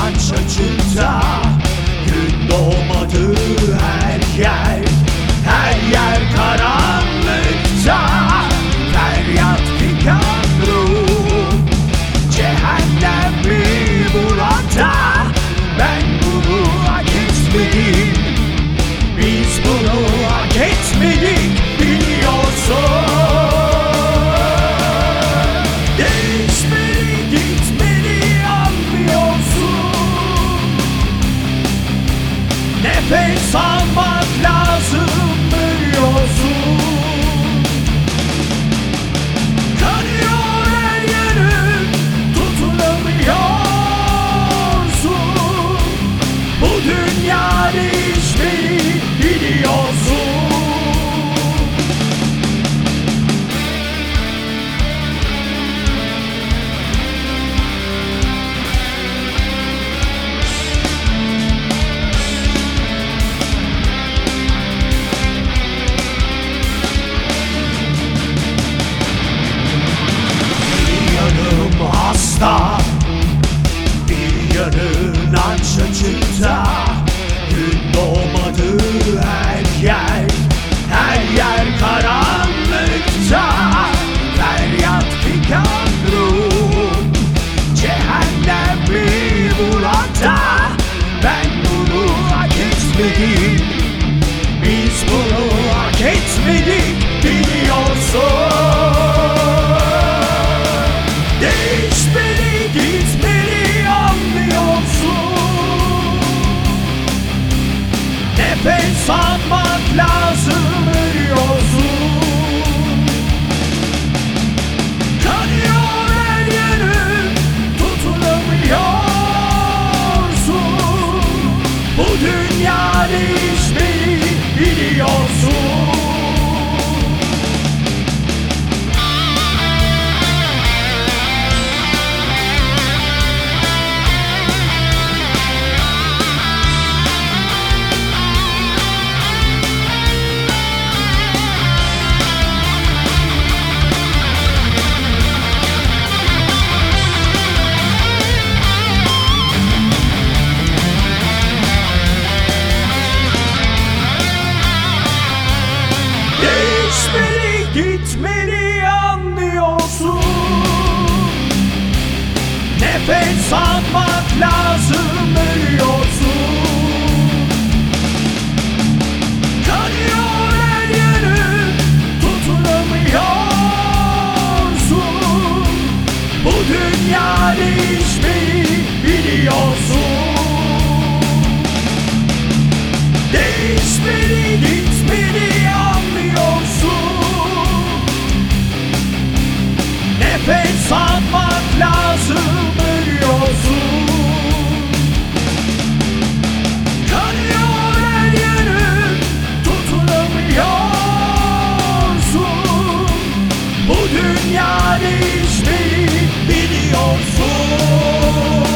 aç açılsa, gün doğmadı her yer, her yer karanlıkta. Feryat figan ruh, cehennem mi burada? Ben bunu hak etmedim, biz bunu hak etmedik, biliyorsun. Değişmeli, gitmeli, anlıyorsun. Nefes almak lazım, biliyorsun. Kanıyor her yerin, tutunamıyorsun. Bu dünya değişmeli, biliyorsun. Hasta, bir yanın aç açılsa, gün doğmadı her yer, her yer karanlıkta. Feryat figan ruh, cehennem mi burada? Ben bunu hak etmedim, biz bunu hak etmedik, biliyorsun. Değişmeli, gitmeli, anlıyorsun. Nefes almak lazım, biliyorsun. Kanıyor her yerin, tutunamıyorsun. Bu dünya değişmeli, biliyorsun. Değişmeli, gitmeli, anlıyorsun. Nefes almak lazım, biliyorsun. Kanıyor her yerin, tutunamıyorsun. Bu dünya değişmeli, biliyorsun. Değişmeli, gitmeli, anlıyorsun. Nefes almak lazım, biliyorsun. Kanıyor her yerin, tutunamıyorsun. Bu dünya değişmeli, biliyorsun.